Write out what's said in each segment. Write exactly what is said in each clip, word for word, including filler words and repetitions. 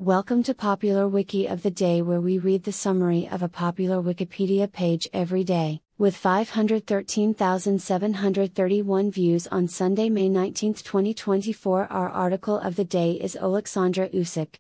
Welcome to Popular Wiki of the Day, where we read the summary of a popular Wikipedia page every day. With five hundred thirteen thousand seven hundred thirty-one views on Sunday, May nineteenth, twenty twenty-four, our article of the day is Oleksandr Usyk.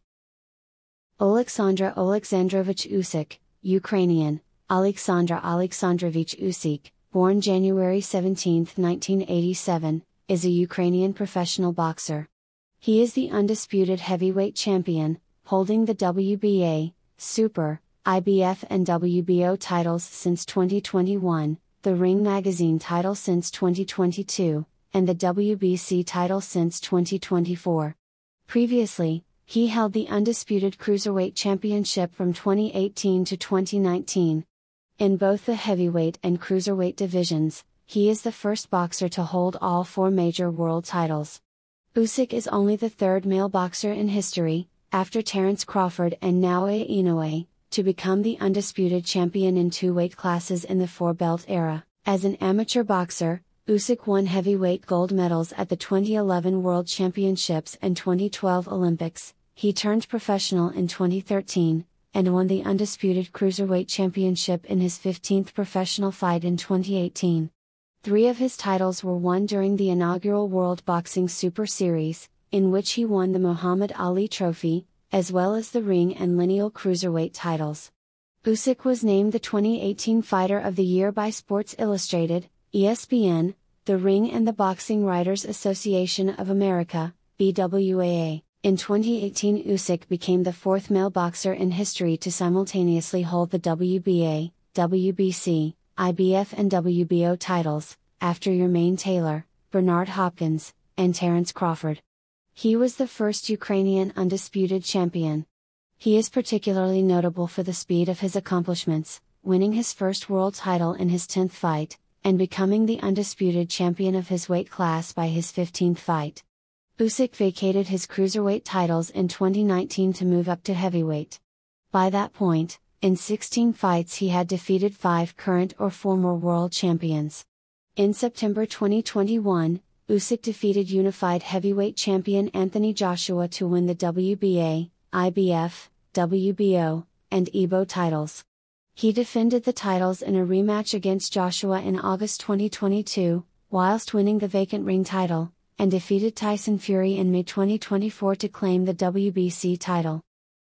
Oleksandr Oleksandrovich Usyk, Ukrainian, Alexandra Alexandrovich Usyk, born January seventeenth, nineteen eighty-seven, is a Ukrainian professional boxer. He is the undisputed heavyweight champion, holding the W B A, Super, I B F and W B O titles since twenty twenty-one, the Ring Magazine title since twenty twenty-two, and the W B C title since twenty twenty-four. Previously, he held the undisputed Cruiserweight Championship from twenty eighteen to twenty nineteen. In both the heavyweight and cruiserweight divisions, he is the first boxer to hold all four major world titles. Usyk is only the third male boxer in history, after Terence Crawford and Naoya Inoue, to become the undisputed champion in two weight classes in the four-belt era. As an amateur boxer, Usyk won heavyweight gold medals at the twenty eleven World Championships and twenty twelve Olympics. He turned professional in twenty thirteen, and won the undisputed Cruiserweight Championship in his fifteenth professional fight in twenty eighteen. Three of his titles were won during the inaugural World Boxing Super Series, in which he won the Muhammad Ali Trophy, as well as the Ring and Lineal Cruiserweight titles. Usyk was named the twenty eighteen Fighter of the Year by Sports Illustrated, E S P N, the Ring and the Boxing Writers Association of America, B W A A. In twenty eighteen, Usyk became the fourth male boxer in history to simultaneously hold the W B A, W B C, I B F and W B O titles, after Jermaine Taylor, Bernard Hopkins, and Terence Crawford. He was the first Ukrainian undisputed champion. He is particularly notable for the speed of his accomplishments, winning his first world title in his tenth fight, and becoming the undisputed champion of his weight class by his fifteenth fight. Usyk vacated his cruiserweight titles in twenty nineteen to move up to heavyweight. By that point, in sixteen fights he had defeated five current or former world champions. In September twenty twenty-one, Usyk defeated unified heavyweight champion Anthony Joshua to win the W B A, I B F, W B O, and E B O titles. He defended the titles in a rematch against Joshua in August twenty twenty-two, whilst winning the vacant ring title, and defeated Tyson Fury in May twenty twenty-four to claim the W B C title.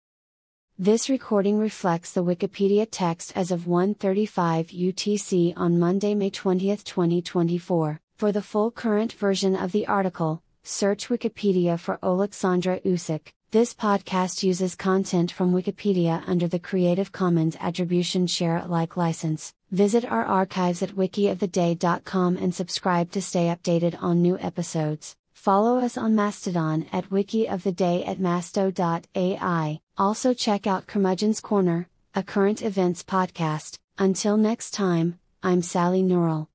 This recording reflects the Wikipedia text as of one thirty-five U T C on Monday, May twentieth, twenty twenty-four. For the full current version of the article, search Wikipedia for Oleksandr Usyk. This podcast uses content from Wikipedia under the Creative Commons Attribution Share Alike license. Visit our archives at wiki of the day dot com and subscribe to stay updated on new episodes. Follow us on Mastodon at wikioftheday at masto dot A I. Also check out Curmudgeon's Corner, a current events podcast. Until next time, I'm Sally Neural.